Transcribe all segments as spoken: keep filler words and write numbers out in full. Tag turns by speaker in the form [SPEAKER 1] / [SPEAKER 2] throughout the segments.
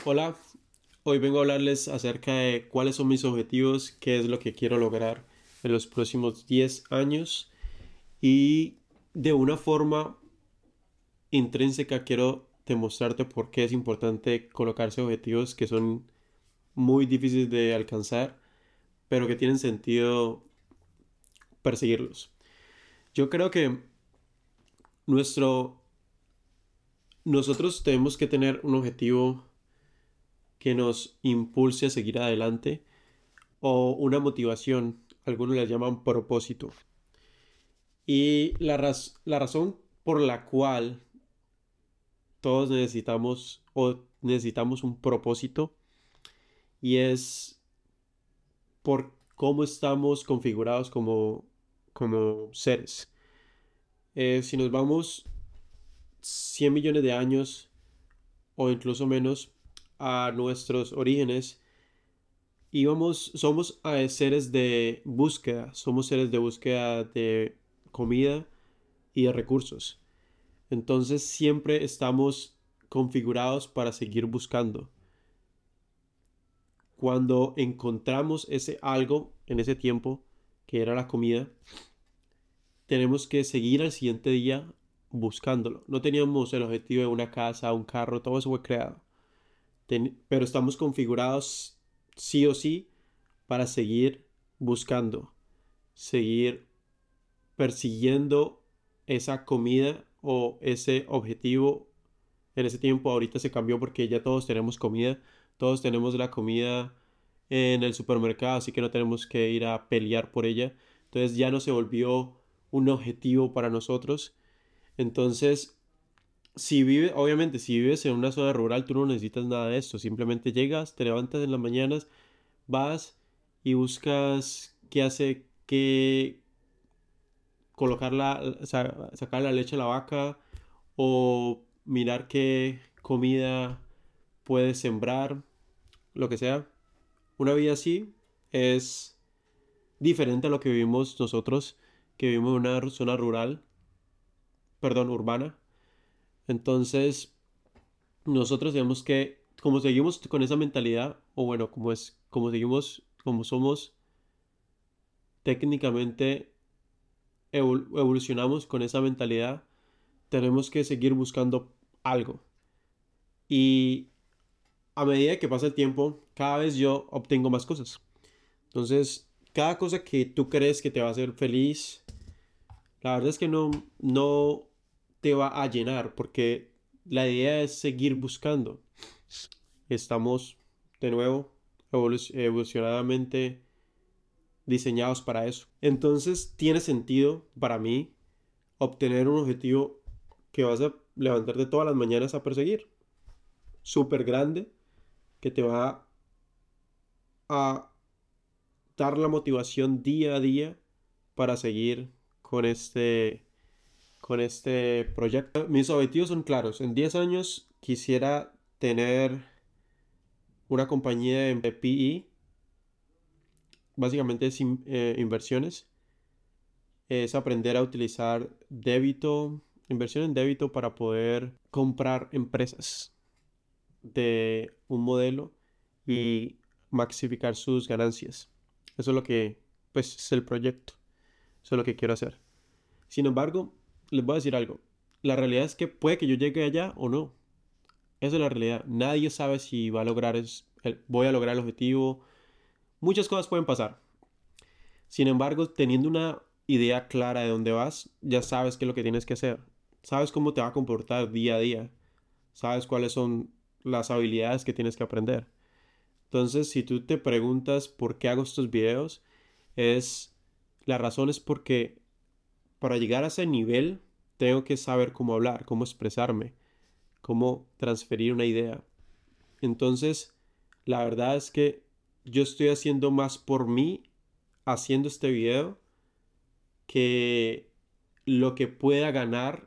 [SPEAKER 1] Hola, hoy vengo a hablarles acerca de cuáles son mis objetivos, qué es lo que quiero lograr en los próximos diez años y de una forma intrínseca quiero demostrarte por qué es importante colocarse objetivos que son muy difíciles de alcanzar, pero que tienen sentido perseguirlos. Yo creo que nuestro, nosotros tenemos que tener un objetivo que nos impulse a seguir adelante o una motivación, algunos le llaman propósito. Y la, raz- la razón por la cual todos necesitamos o necesitamos un propósito y es por cómo estamos configurados como, como seres. Eh, si nos vamos cien millones de años o incluso menos a nuestros orígenes, íbamos, somos eh, seres de búsqueda, somos seres de búsqueda de comida y de recursos. Entonces siempre estamos configurados para seguir buscando. Cuando encontramos ese algo en ese tiempo, que era la comida, tenemos que seguir al siguiente día buscándolo. No teníamos el objetivo de una casa, un carro, todo eso fue creado. Ten- pero estamos configurados sí o sí para seguir buscando, seguir persiguiendo esa comida o ese objetivo. En ese tiempo ahorita se cambió porque ya todos tenemos comida, todos tenemos la comida en el supermercado, así que no tenemos que ir a pelear por ella. Entonces ya no se volvió un objetivo para nosotros. Entonces, si vives, obviamente, si vives en una zona rural, tú no necesitas nada de esto. Simplemente llegas, te levantas en las mañanas, vas y buscas qué hace, qué colocar la, sa- sacar la leche a la vaca o mirar qué comida puedes sembrar, lo que sea. Una vida así es diferente a lo que vivimos nosotros, que vivimos en una zona rural, perdón, urbana. Entonces, nosotros tenemos que, como seguimos con esa mentalidad, o bueno, como es, como seguimos, como somos técnicamente evol- evolucionamos con esa mentalidad, tenemos que seguir buscando algo. Y a medida que pasa el tiempo, cada vez yo obtengo más cosas. Entonces, cada cosa que tú crees que te va a hacer feliz, la verdad es que no, no te va a llenar, porque la idea es seguir buscando. Estamos, de nuevo, evolu- evolucionadamente diseñados para eso. Entonces, tiene sentido para mí obtener un objetivo que vas a levantarte todas las mañanas a perseguir. Súper grande, que te va a dar la motivación día a día para seguir con este, con este proyecto. Mis objetivos son claros. En diez años quisiera tener una compañía de P E, básicamente es in- eh, inversiones. Es aprender a utilizar débito, inversión en débito para poder comprar empresas de un modelo y maximificar sus ganancias. Eso es lo que, pues, es el proyecto. Eso es lo que quiero hacer. Sin embargo, les voy a decir algo. La realidad es que puede que yo llegue allá o no. Esa es la realidad. Nadie sabe si va a lograr es, el- voy a lograr el objetivo. Muchas cosas pueden pasar. Sin embargo, teniendo una idea clara de dónde vas, ya sabes qué es lo que tienes que hacer. Sabes cómo te va a comportar día a día. Sabes cuáles son las habilidades que tienes que aprender. Entonces, si tú te preguntas por qué hago estos videos, es la razón es porque para llegar a ese nivel tengo que saber cómo hablar, cómo expresarme, cómo transferir una idea. Entonces, la verdad es que yo estoy haciendo más por mí haciendo este video que lo que pueda ganar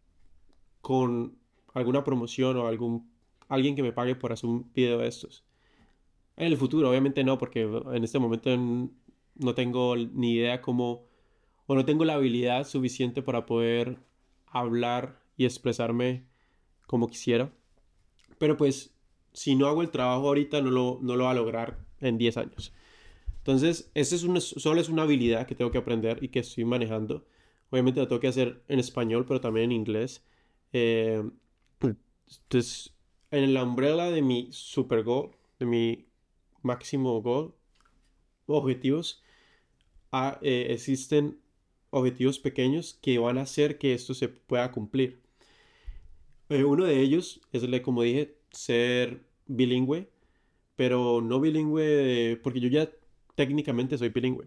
[SPEAKER 1] con alguna promoción o algún alguien que me pague por hacer un video de estos. En el futuro, obviamente no, porque en este momento n- no tengo ni idea cómo, o no tengo la habilidad suficiente para poder hablar y expresarme como quisiera. Pero pues si no hago el trabajo ahorita, no lo, no lo va a lograr en diez años. Entonces, esa es una, solo es una habilidad que tengo que aprender y que estoy manejando. Obviamente la tengo que hacer en español, pero también en inglés. Eh, entonces, en la umbrella de mi super goal, de mi máximo goal, objetivos, ah, eh, existen objetivos pequeños que van a hacer que esto se pueda cumplir. Eh, uno de ellos es, el de, como dije, ser bilingüe, pero no bilingüe porque yo ya técnicamente soy bilingüe.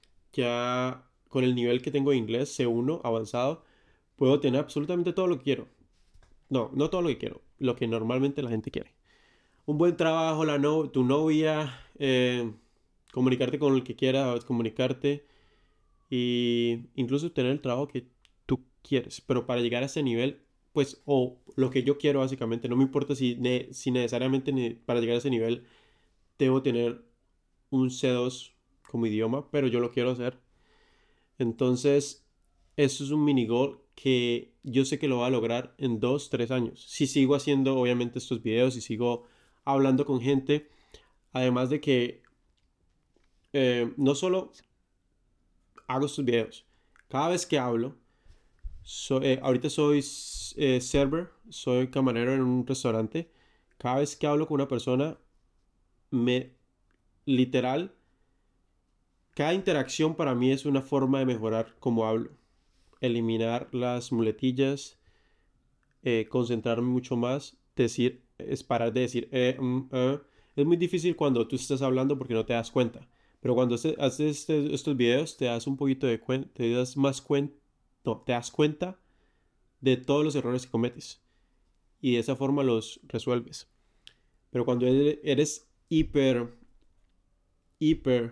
[SPEAKER 1] Ya con el nivel que tengo de inglés, C uno avanzado, puedo tener absolutamente todo lo que quiero. No, no todo lo que quiero, lo que normalmente la gente quiere. Un buen trabajo, la no, tu novia, eh, comunicarte con el que quieras comunicarte y incluso tener el trabajo que tú quieres. Pero para llegar a ese nivel, pues, o lo que yo quiero básicamente, no me importa si, ne- si necesariamente ne- para llegar a ese nivel debo tener un C dos como idioma, pero yo lo quiero hacer. Entonces, eso es un mini goal que yo sé que lo va a lograr en dos, tres años. Si sigo haciendo, obviamente, estos videos y sigo hablando con gente, además de que eh, no solo hago estos videos, cada vez que hablo, so- eh, ahorita soy eh, server, soy camarero en un restaurante, cada vez que hablo con una persona, me literal, cada interacción para mí es una forma de mejorar cómo hablo, eliminar las muletillas, eh, concentrarme mucho más, decir, es parar de decir, eh, mm, eh. Es muy difícil cuando tú estás hablando porque no te das cuenta. Pero cuando este- haces este- estos videos, te das un poquito de cuenta, te das más cuenta, no, te das cuenta de todos los errores que cometes. Y de esa forma los resuelves. Pero cuando eres, eres hiper, hiper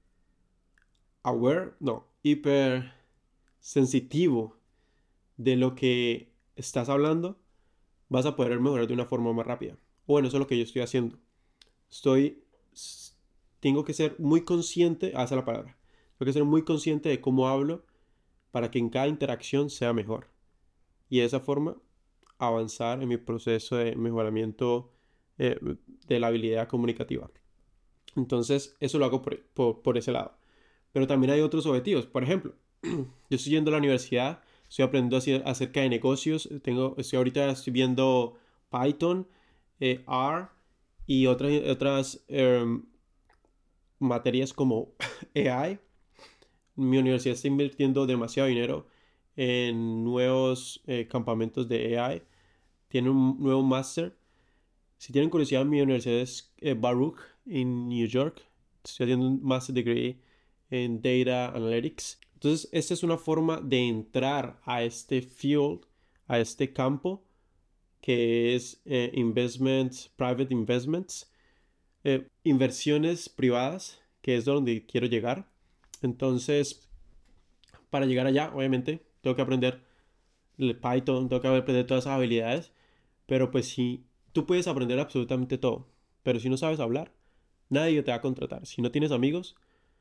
[SPEAKER 1] aware, no, hiper sensitivo de lo que estás hablando, vas a poder mejorar de una forma más rápida. Bueno, eso es lo que yo estoy haciendo. Estoy, tengo que ser muy consciente, ah, esa es la palabra, tengo que ser muy consciente de cómo hablo para que en cada interacción sea mejor. Y de esa forma avanzar en mi proceso de mejoramiento eh, de la habilidad comunicativa. Entonces, eso lo hago por, por, por ese lado. Pero también hay otros objetivos. Por ejemplo, yo estoy yendo a la universidad, estoy aprendiendo acerca de negocios. Tengo, estoy ahorita estoy viendo Python, eh, R y otras, otras eh, materias como A I. Mi universidad está invirtiendo demasiado dinero en nuevos eh, campamentos de A I. Tiene un nuevo máster. Si tienen curiosidad, mi universidad es eh, Baruch en New York. Estoy haciendo un master degree en Data Analytics. Entonces, esta es una forma de entrar a este field, a este campo, que es eh, investments, private investments, eh, inversiones privadas, que es donde quiero llegar. Entonces, para llegar allá, obviamente, tengo que aprender el Python, tengo que aprender todas esas habilidades, pero pues si tú puedes aprender absolutamente todo, pero si no sabes hablar, nadie te va a contratar. Si no tienes amigos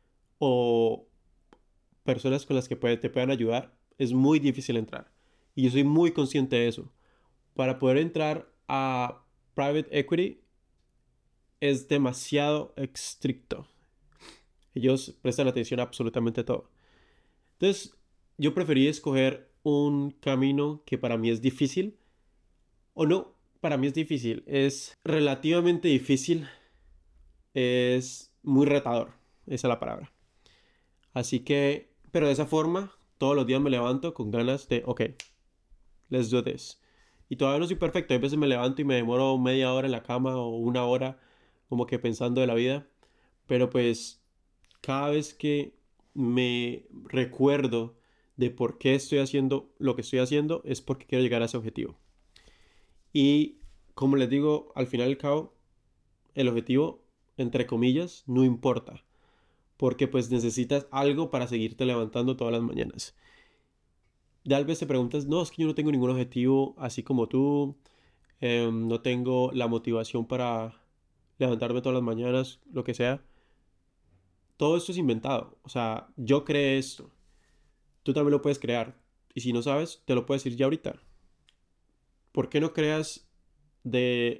[SPEAKER 1] o personas con las que puede- te puedan ayudar, es muy difícil entrar. Y yo soy muy consciente de eso. Para poder entrar a private equity es demasiado estricto. Ellos prestan atención a absolutamente todo. Entonces, yo preferí escoger un camino que para mí es difícil, o no, para mí es difícil, es relativamente difícil, es muy retador, esa es la palabra. Así que, pero de esa forma, todos los días me levanto con ganas de, ok, let's do this. Y todavía no soy perfecto, a veces me levanto y me demoro media hora en la cama o una hora como que pensando de la vida, pero pues cada vez que me recuerdo de por qué estoy haciendo lo que estoy haciendo es porque quiero llegar a ese objetivo. Y como les digo, al final y al cabo, el objetivo, entre comillas, no importa, porque pues necesitas algo para seguirte levantando todas las mañanas. Tal vez te preguntas, no, es que yo no tengo ningún objetivo así como tú, eh, no tengo la motivación para levantarme todas las mañanas, lo que sea. Todo esto es inventado, o sea, yo creé esto, tú también lo puedes crear. Y si no sabes, te lo puedes decir ya ahorita. ¿Por qué no creas de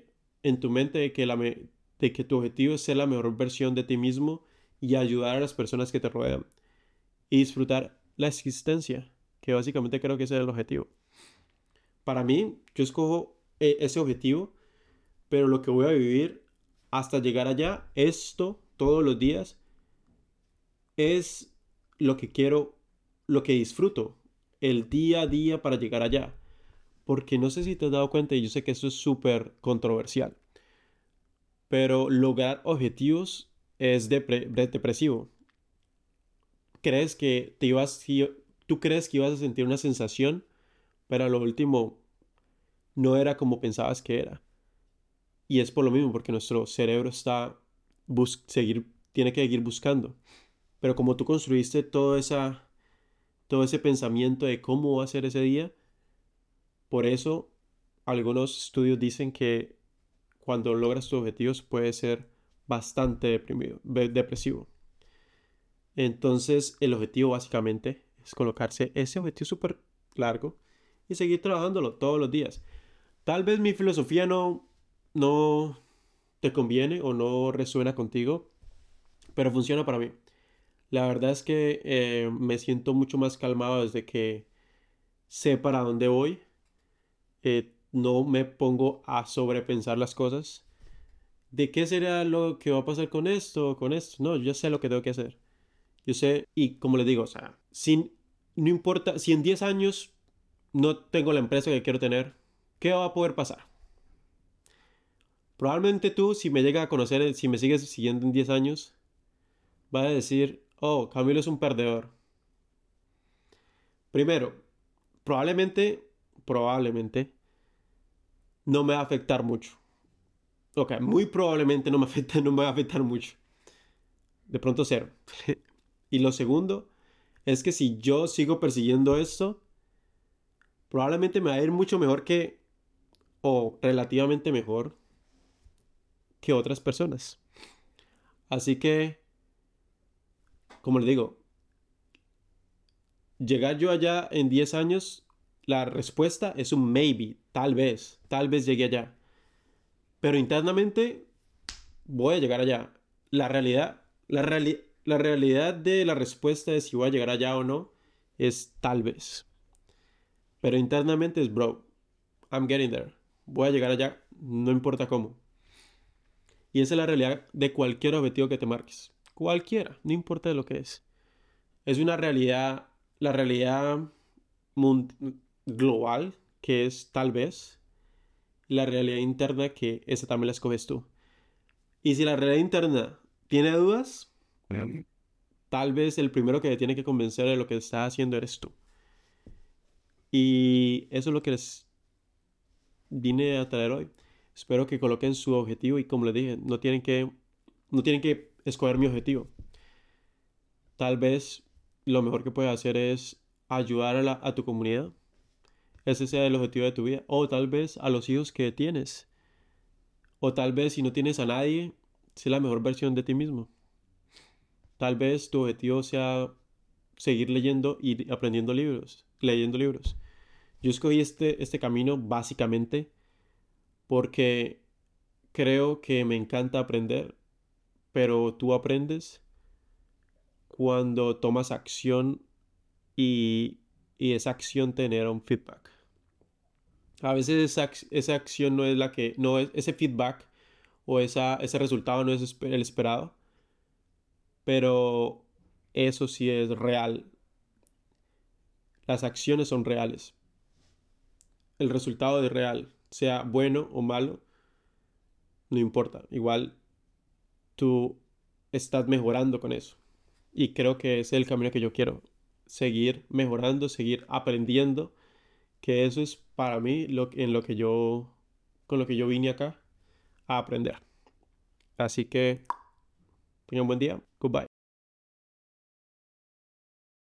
[SPEAKER 1] en tu mente de que, la me- de que tu objetivo es ser la mejor versión de ti mismo y ayudar a las personas que te rodean y disfrutar la existencia, que básicamente creo que ese es el objetivo. Para mí, yo escojo eh, ese objetivo, pero lo que voy a vivir hasta llegar allá, esto todos los días, es lo que quiero, lo que disfruto, el día a día para llegar allá. Porque no sé si te has dado cuenta, y yo sé que eso es súper controversial, pero lograr objetivos es depre- depresivo. Crees que te ibas, si- tú crees que ibas a sentir una sensación, pero a lo último no era como pensabas que era. Y es por lo mismo, porque nuestro cerebro está bus seguir, tiene que seguir buscando. Pero como tú construiste todo esa, todo ese pensamiento de cómo va a ser ese día, por eso algunos estudios dicen que cuando logras tus objetivos puede ser bastante deprimido, ve- depresivo. Entonces, el objetivo básicamente es colocarse ese objetivo súper largo y seguir trabajándolo todos los días. Tal vez mi filosofía no, no te conviene o no resuena contigo, pero funciona para mí. La verdad es que eh, me siento mucho más calmado desde que sé para dónde voy. Eh, no me pongo a sobrepensar las cosas. ¿De qué será lo que va a pasar con esto o con esto? No, yo sé lo que tengo que hacer. Yo sé, y como les digo, o sea, sin, no importa, si en diez años no tengo la empresa que quiero tener, ¿qué va a poder pasar? Probablemente tú, si me llegas a conocer, si me sigues siguiendo en diez años, vas a decir, oh, Camilo es un perdedor. Primero, probablemente, probablemente, no me va a afectar mucho. Ok, muy probablemente no me afecta, no me va a afectar mucho. De pronto cero. Y lo segundo es que si yo sigo persiguiendo esto, probablemente me va a ir mucho mejor que, o relativamente mejor que otras personas. Así que, como les digo, llegar yo allá en diez años, la respuesta es un maybe, tal vez, tal vez llegue allá. Pero internamente voy a llegar allá. La realidad, la reali- la realidad de la respuesta de si voy a llegar allá o no es tal vez. Pero internamente es bro, I'm getting there. Voy a llegar allá, no importa cómo. Y esa es la realidad de cualquier objetivo que te marques. Cualquiera, no importa lo que es. Es una realidad, la realidad mun- global, que es tal vez, y la realidad interna, que esa también la escoges tú. Y si la realidad interna tiene dudas, tal vez el primero que te tiene que convencer de lo que estás haciendo eres tú. Y eso es lo que les vine a traer hoy. Espero que coloquen su objetivo y como les dije, no tienen que, no tienen que escoger mi objetivo. Tal vez lo mejor que puedes hacer es ayudar a, la- a tu comunidad. Ese sea el objetivo de tu vida. O tal vez a los hijos que tienes. O tal vez si no tienes a nadie, sé la mejor versión de ti mismo. Tal vez tu objetivo sea seguir leyendo y aprendiendo libros, leyendo libros. Yo escogí este, este camino básicamente porque creo que me encanta aprender, pero tú aprendes cuando tomas acción y, y esa acción te genera un feedback. A veces esa, ac- esa acción no es la que, no es ese feedback o esa, ese resultado no es espe- el esperado, pero eso sí es real. Las acciones son reales. El resultado es real, sea bueno o malo, no importa. Igual tú estás mejorando con eso. Y creo que ese es el camino que yo quiero. Seguir mejorando, seguir aprendiendo, que eso es para mí lo, en lo que yo, con lo que yo vine acá a aprender. Así que tengan un buen día. Goodbye.